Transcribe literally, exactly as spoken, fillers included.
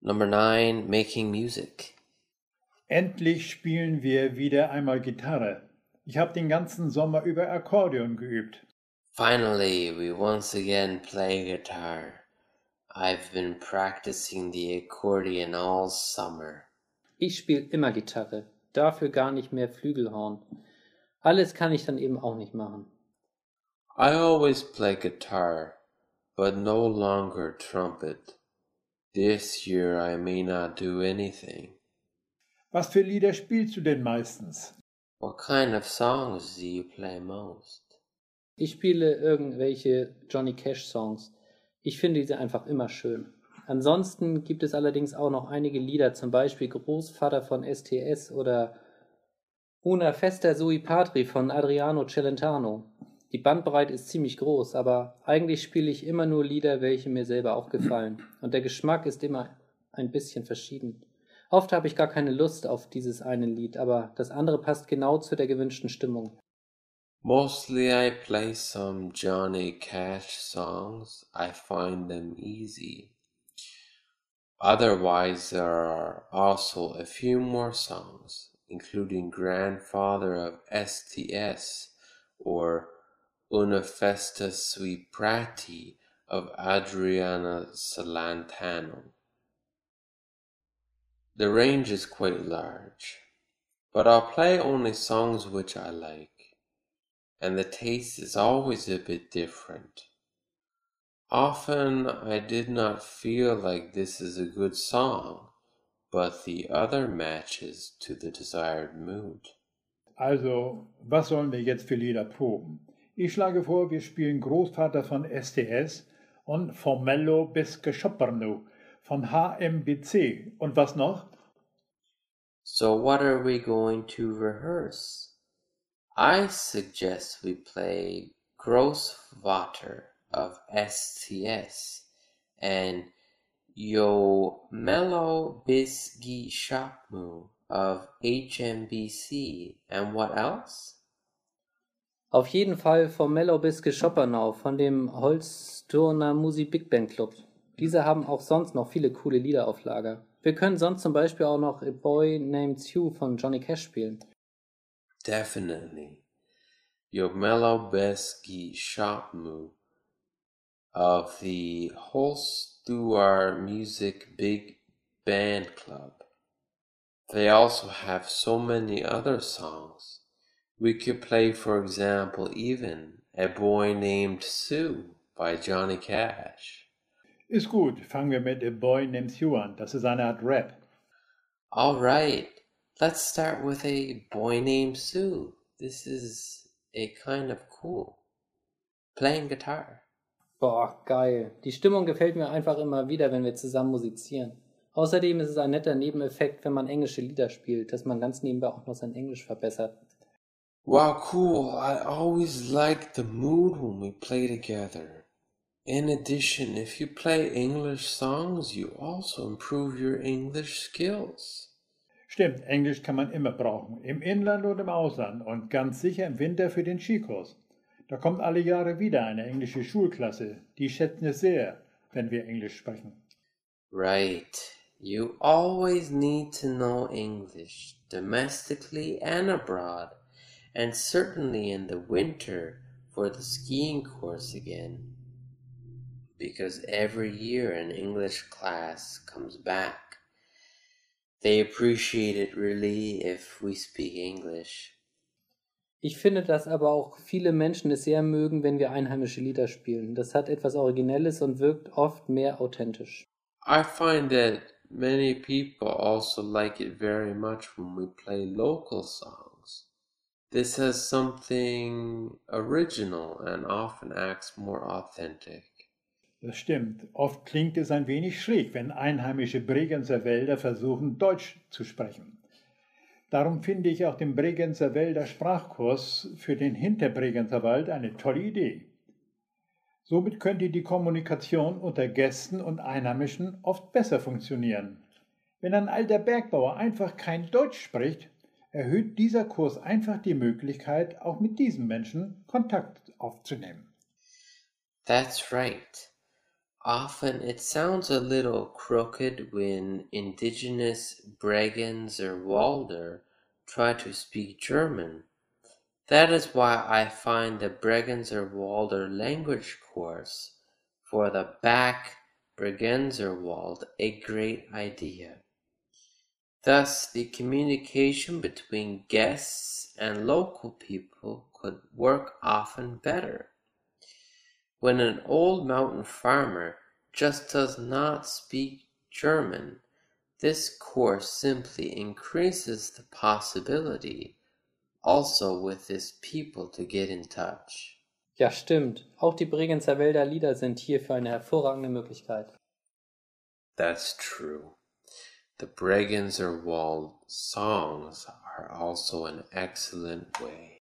Number nine, making music. Endlich spielen wir wieder einmal Gitarre. Ich habe den ganzen Sommer über Akkordeon geübt. Finally, we once again play guitar. I've been practicing the accordion all summer. Ich spiele immer Gitarre, dafür gar nicht mehr Flügelhorn. Alles kann ich dann eben auch nicht machen. I always play guitar, but no longer trumpet. This year I may not do anything. Was für Lieder spielst du denn meistens? What kind of songs do you play most? Ich spiele irgendwelche Johnny Cash Songs. Ich finde diese einfach immer schön. Ansonsten gibt es allerdings auch noch einige Lieder, zum Beispiel Großvater von S T S oder Una Festa Sui Patri von Adriano Celentano. Die Bandbreite ist ziemlich groß, aber eigentlich spiele ich immer nur Lieder, welche mir selber auch gefallen. Und der Geschmack ist immer ein bisschen verschieden. Oft habe ich gar keine Lust auf dieses eine Lied, aber das andere passt genau zu der gewünschten Stimmung. Mostly I play some Johnny Cash songs. I find them easy. Otherwise, there are also a few more songs, including Grandfather of S T S or Una Festa Sui Prati of Adriana Celentano. The range is quite large, but I'll play only songs which I like, and the taste is always a bit different. Often I did not feel like this is a good song, but the other matches to the desired mood. Also, was sollen wir jetzt für Lieder proben? Ich schlage vor, wir spielen Großvater von S T S und Formello bis Geschopperno von H M B C. Und was noch? So what are we going to rehearse? I suggest we play Großvater of S T S and Yo Mello bis Geschopperno of H M B C. And what else? Auf jeden Fall vom Mellow bis Geschopperno von dem Holzturner Musik Big Band Club. Diese haben auch sonst noch viele coole Lieder auf Lager. Wir können sonst zum Beispiel auch noch A Boy Named Sue von Johnny Cash spielen. Definitely. Yo Mello bis Geschopperno of the Holzturner Music Big Band Club. They also have so many other songs. We could play, for example, even A Boy Named Sue by Johnny Cash. Ist gut, fangen wir mit A Boy Named Sue an. Das ist eine Art Rap. All right, let's start with A Boy Named Sue. This is a kind of cool. Playing guitar. Boah, geil. Die Stimmung gefällt mir einfach immer wieder, wenn wir zusammen musizieren. Außerdem ist es ein netter Nebeneffekt, wenn man englische Lieder spielt, dass man ganz nebenbei auch noch sein Englisch verbessert. Wow, cool. I always like the mood when we play together. In addition, if you play English songs, you also improve your English skills. Stimmt, Englisch kann man immer brauchen, im Inland und im Ausland und ganz sicher im Winter für den Skikurs. Da kommt alle Jahre wieder eine englische Schulklasse. Die schätzen es sehr, wenn wir Englisch sprechen. Right. You always need to know English, domestically and abroad, and certainly in the winter for the skiing course again. Because every year an English class comes back. They appreciate it really if we speak English. Ich finde, dass aber auch viele Menschen es sehr mögen, wenn wir einheimische Lieder spielen. Das hat etwas Originelles und wirkt oft mehr authentisch. I find that many people also like it very much when we play local songs. This has something original and often acts more authentic. Das stimmt. Oft klingt es ein wenig schräg, wenn einheimische Bregenzer Wälder versuchen, Deutsch zu sprechen. Darum finde ich auch den Bregenzer Wälder Sprachkurs für den Hinterbregenzer Wald eine tolle Idee. Somit könnte die Kommunikation unter Gästen und Einheimischen oft besser funktionieren. Wenn ein alter Bergbauer einfach kein Deutsch spricht, erhöht dieser Kurs einfach die Möglichkeit, auch mit diesen Menschen Kontakt aufzunehmen. That's right. often it sounds a little crooked when indigenous Bregenzer Wälder try to speak German. That is why I find the Bregenzer Wälder language course for the back Bregenzerwald a great idea. Thus, the communication between guests and local people could work often better. When an old mountain farmer just does not speak German, this course simply increases the possibility also with his people to get in touch. Ja, stimmt. Auch die Bregenzer Wälder Lieder sind hierfür eine hervorragende Möglichkeit. That's true. The Bregenzer Wald songs are also an excellent way